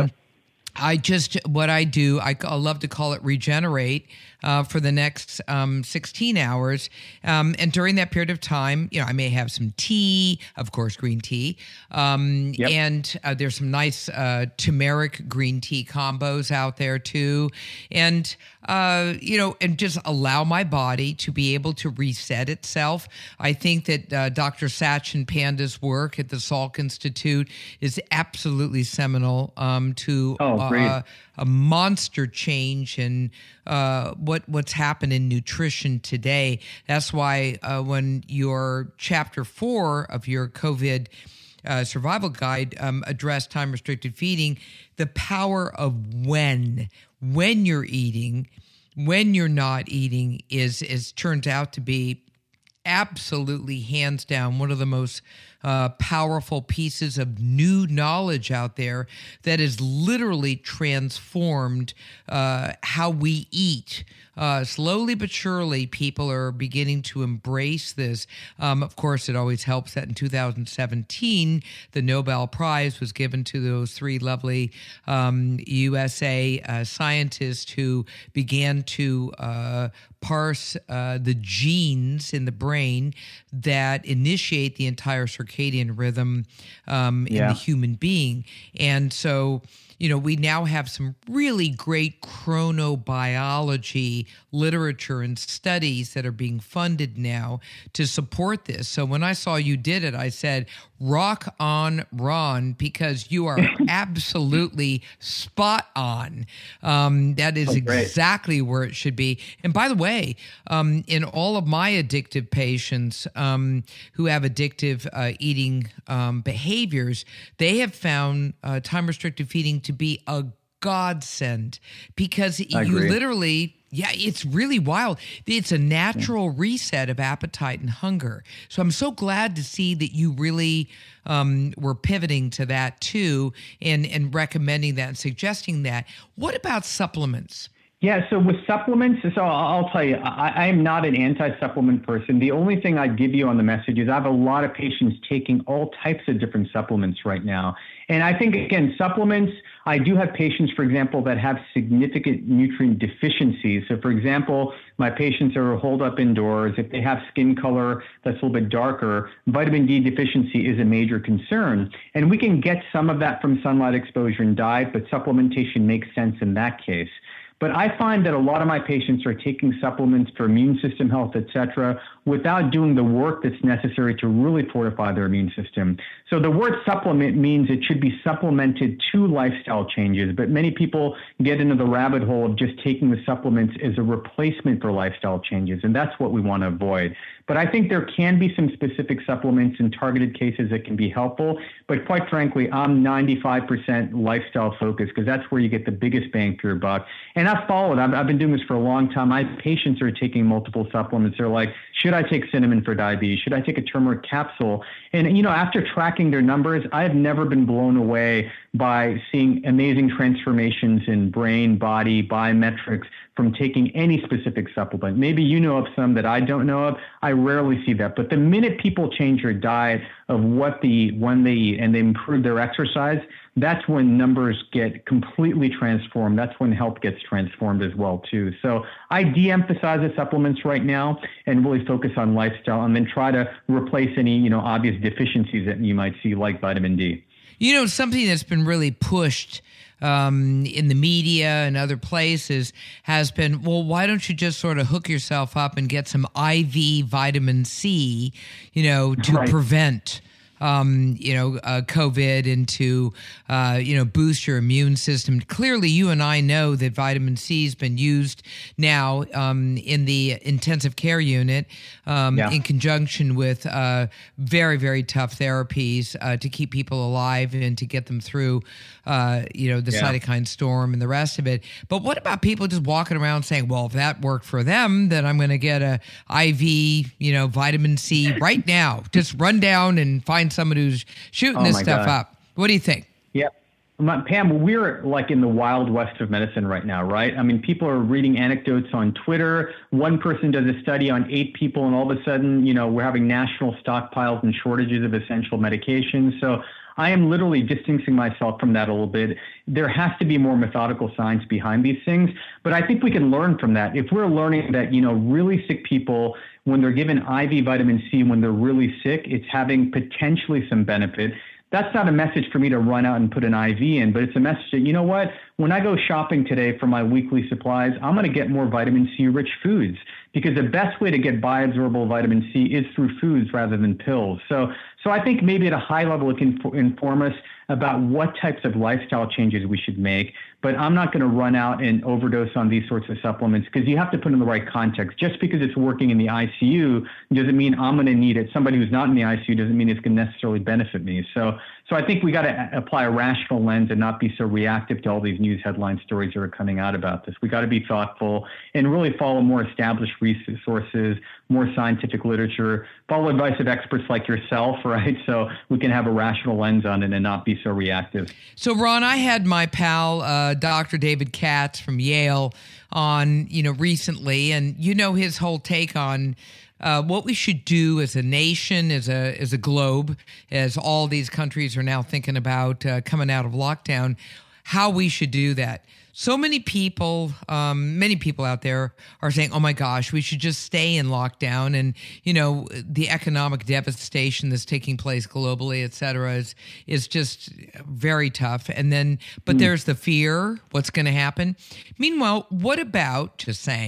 what I do, I love to call it regenerate for the next 16 hours. And during that period of time, I may have some tea, of course, green tea. And there's some nice turmeric green tea combos out there too. And, and just allow my body to be able to reset itself. I think that Dr. Satchin Panda's work at the Salk Institute is absolutely seminal to a monster change in what's happened in nutrition today. That's why when your chapter 4 of your COVID survival guide addressed time-restricted feeding, the power of when you're eating, when you're not eating is turns out to be absolutely hands down one of the most powerful pieces of new knowledge out there that has literally transformed how we eat. Slowly but surely, people are beginning to embrace this. Of course, it always helps that in 2017, the Nobel Prize was given to those three lovely USA scientists who began to parse the genes in the brain that initiate the entire circadian rhythm in the human being. And so, we now have some really great chronobiology literature and studies that are being funded now to support this. So when I saw you did it, I said, rock on, Ron, because you are absolutely spot on. That is exactly where it should be. And by the way, in all of my addictive patients who have addictive eating behaviors, they have found time-restricted feeding to be a godsend because you literally... Yeah, it's really wild. It's a natural reset of appetite and hunger. So I'm so glad to see that you really were pivoting to that too and recommending that and suggesting that. What about supplements? Yeah, so with supplements, I'll tell you, I am not an anti-supplement person. The only thing I'd give you on the message is I have a lot of patients taking all types of different supplements right now. And I think, again, supplements, I do have patients, for example, that have significant nutrient deficiencies. So, for example, my patients are holed up indoors. If they have skin color that's a little bit darker, vitamin D deficiency is a major concern. And we can get some of that from sunlight exposure and diet, but supplementation makes sense in that case. But I find that a lot of my patients are taking supplements for immune system health, et cetera, without doing the work that's necessary to really fortify their immune system. So the word supplement means it should be supplemented to lifestyle changes, but many people get into the rabbit hole of just taking the supplements as a replacement for lifestyle changes, and that's what we want to avoid. But I think there can be some specific supplements in targeted cases that can be helpful. But quite frankly, I'm 95% lifestyle focused because that's where you get the biggest bang for your buck. And I've followed. I've been doing this for a long time. My patients are taking multiple supplements. They're like, should I take cinnamon for diabetes? Should I take a turmeric capsule? And, you know, after tracking their numbers, I have never been blown away by seeing amazing transformations in brain, body, biometrics from taking any specific supplement. Maybe you know of some that I don't know of. I rarely see that. But the minute people change their diet of when they eat and they improve their exercise, that's when numbers get completely transformed. That's when health gets transformed as well, too. So I de-emphasize the supplements right now and really focus on lifestyle and then try to replace any, you know, obvious deficiencies that you might see, like vitamin D. You know, something that's been really pushed in the media and other places has been, well, why don't you just sort of hook yourself up and get some IV vitamin C, you know, to prevent COVID and to, boost your immune system. Clearly, you and I know that vitamin C has been used now in the intensive care unit in conjunction with very, very tough therapies to keep people alive and to get them through, the cytokine storm and the rest of it. But what about people just walking around saying, well, if that worked for them, then I'm going to get a IV, vitamin C right now. Just run down and find someone who's shooting this stuff up. What do you think? Yep. Pam, we're like in the wild west of medicine right now, right? I mean, people are reading anecdotes on Twitter. One person does a study on 8 people, and all of a sudden, we're having national stockpiles and shortages of essential medications. So I am literally distancing myself from that a little bit. There has to be more methodical science behind these things, but I think we can learn from that. If we're learning that, really sick people, when they're given IV vitamin C, when they're really sick, it's having potentially some benefit. That's not a message for me to run out and put an IV in, but it's a message that, when I go shopping today for my weekly supplies, I'm going to get more vitamin C rich foods, because the best way to get bioabsorbable vitamin C is through foods rather than pills. So I think maybe at a high level, it can inform us about what types of lifestyle changes we should make. But I'm not going to run out and overdose on these sorts of supplements, because you have to put in the right context. Just because it's working in the ICU doesn't mean I'm going to need it. Somebody who's not in the ICU doesn't mean it's going to necessarily benefit me. So I think we got to apply a rational lens and not be so reactive to all these news headline stories that are coming out about this. We got to be thoughtful and really follow more established resources, more scientific literature, follow advice of experts like yourself, right? So we can have a rational lens on it and not be so reactive. So, Ron, I had my pal, Dr. David Katz from Yale on, recently, and his whole take on what we should do as a nation, as a globe, as all these countries are now thinking about coming out of lockdown, how we should do that. So many people out there are saying, oh my gosh, we should just stay in lockdown. And, the economic devastation that's taking place globally, et cetera, is just very tough. And then, but there's the fear, what's going to happen. Meanwhile, what about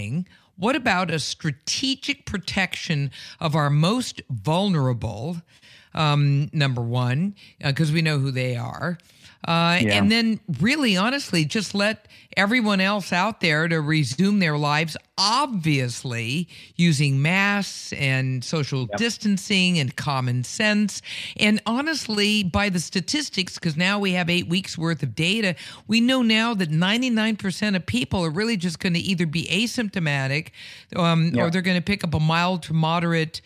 a strategic protection of our most vulnerable, number one, because we know who they are. And then really, honestly, just let everyone else out there to resume their lives, obviously using masks and social distancing and common sense. And honestly, by the statistics, because now we have 8 weeks worth of data, we know now that 99% of people are really just going to either be asymptomatic or they're going to pick up a mild to moderate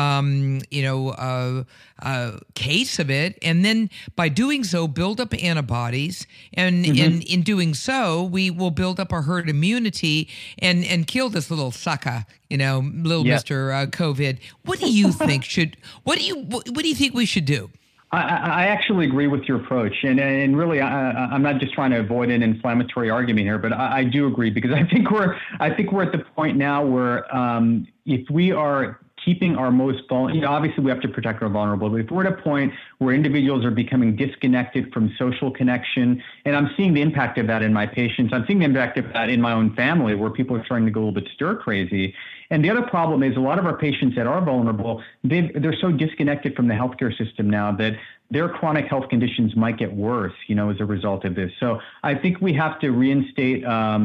case of it. And then by doing so, build up antibodies. And in doing so, we will build up our herd immunity and kill this little sucker, Mr. COVID. What do you think what do you think we should do? I actually agree with your approach. And really, I'm not just trying to avoid an inflammatory argument here, but I do agree, because I think we're at the point now where if we are keeping our most vulnerable, obviously we have to protect our vulnerable, but if we're at a point where individuals are becoming disconnected from social connection, and I'm seeing the impact of that in my patients, I'm seeing the impact of that in my own family, where people are starting to go a little bit stir crazy. And the other problem is a lot of our patients that are vulnerable, they're so disconnected from the healthcare system now that their chronic health conditions might get worse, as a result of this. So I think we have to reinstate,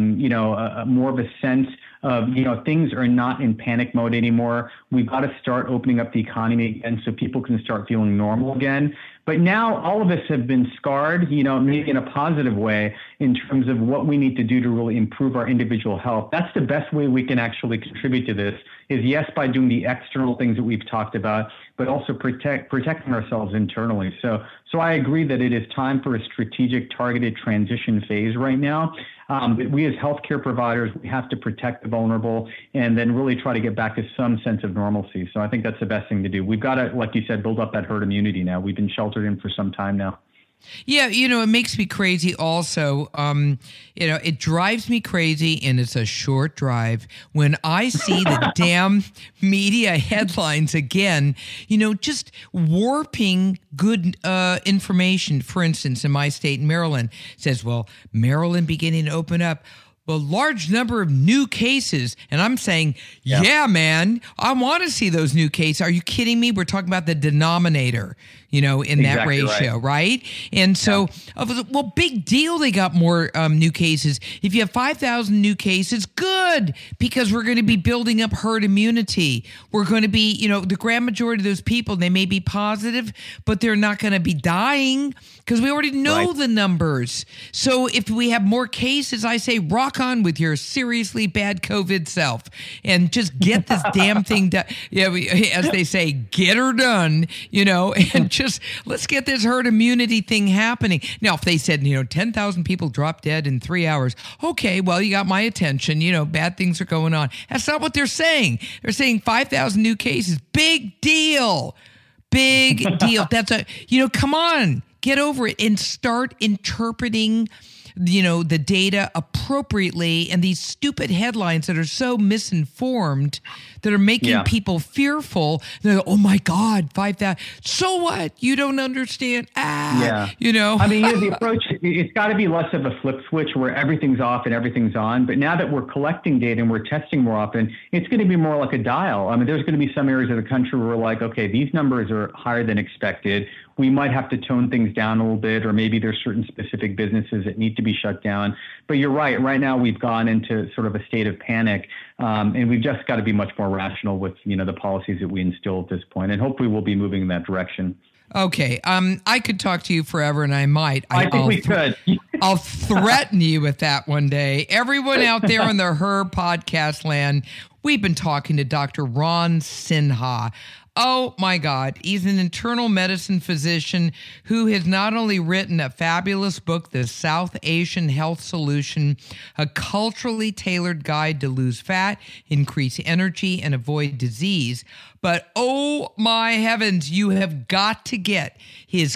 more of a sense of, things are not in panic mode anymore. We've got to start opening up the economy again so people can start feeling normal again. But now all of us have been scarred, maybe in a positive way in terms of what we need to do to really improve our individual health. That's the best way we can actually contribute to this is, yes, by doing the external things that we've talked about, but also protecting ourselves internally. So I agree that it is time for a strategic, targeted transition phase right now. But we as healthcare providers, we have to protect the vulnerable and then really try to get back to some sense of normalcy. So I think that's the best thing to do. We've got to, like you said, build up that herd immunity now. We've been sheltered in for some time now. Yeah, it makes me crazy also. It drives me crazy, and it's a short drive, when I see the damn media headlines again, just warping good information. For instance, in my state, Maryland, says, well, Maryland beginning to open up. Well, large number of new cases. And I'm saying, yeah, man, I want to see those new cases. Are you kidding me? We're talking about the denominator, in that ratio, right? And so, well, big deal. They got more new cases. If you have 5,000 new cases, good, because we're going to be building up herd immunity. We're going to be, the grand majority of those people, they may be positive, but they're not going to be dying because we already know the numbers. So if we have more cases, I say rock on with your seriously bad COVID self and just get this damn thing done. Yeah, as they say, get her done, and just let's get this herd immunity thing happening. Now, if they said, 10,000 people dropped dead in 3 hours, okay, well, you got my attention, bad things are going on. That's not what they're saying. They're saying 5,000 new cases. Big deal. Big deal. That's come on, get over it and start interpreting the data appropriately, and these stupid headlines that are so misinformed that are making people fearful. They're like, oh my God, 5,000. So what? You don't understand. I mean, the approach, it's got to be less of a flip switch where everything's off and everything's on. But now that we're collecting data and we're testing more often, it's going to be more like a dial. I mean, there's going to be some areas of the country where we're like, okay, these numbers are higher than expected. We might have to tone things down a little bit, or maybe there's certain specific businesses that need to be shut down. But you're right. Right now, we've gone into sort of a state of panic, and we've just got to be much more rational with, the policies that we instill at this point. And hopefully we'll be moving in that direction. Okay. I could talk to you forever, and I might. I think we could. I'll threaten you with that one day. Everyone out there in the Her podcast land, we've been talking to Dr. Ron Sinha. Oh my God. He's an internal medicine physician who has not only written a fabulous book, The South Asian Health Solution, a culturally tailored guide to lose fat, increase energy, and avoid disease, but oh my heavens, you have got to get his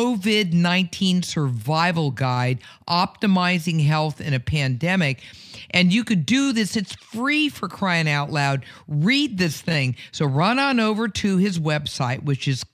COVID-19 survival guide, Optimizing Health in a Pandemic. And you could do this. It's free, for crying out loud. Read this thing. So run on over to his website, which is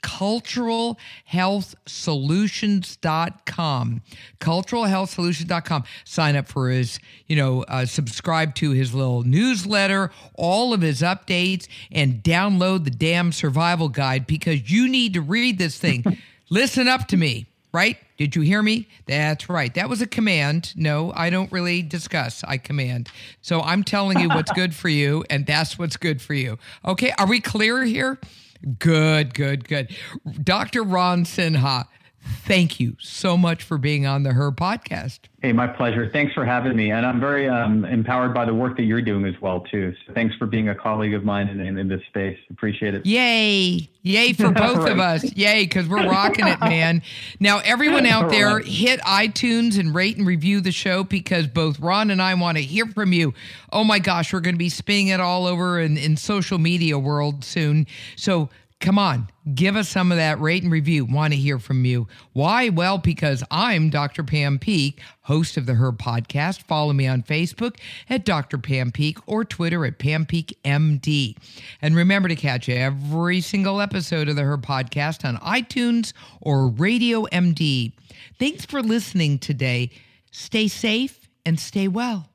culturalhealthsolutions.com. Culturalhealthsolutions.com. Sign up for his, subscribe to his little newsletter, all of his updates, and download the damn survival guide, because you need to read this thing. Listen up to me. Right? Did you hear me? That's right. That was a command. No, I don't really discuss. I command. So I'm telling you what's good for you, and that's what's good for you. Okay, are we clear here? Good. Dr. Ron Sinha, thank you so much for being on the Her podcast. Hey, my pleasure. Thanks for having me. And I'm very empowered by the work that you're doing as well, too. So thanks for being a colleague of mine in this space. Appreciate it. Yay for both of us. Yay, because we're rocking it, man. Now, everyone out there, hit iTunes and rate and review the show, because both Ron and I want to hear from you. Oh, my gosh, we're going to be spinning it all over in social media world soon. So come on, give us some of that rate and review. Want to hear from you. Why? Well, because I'm Dr. Pam Peeke, host of the Her podcast. Follow me on Facebook at Dr. Pam Peeke or Twitter at Pam Peeke MD. And remember to catch every single episode of the Her podcast on iTunes or Radio MD. Thanks for listening today. Stay safe and stay well.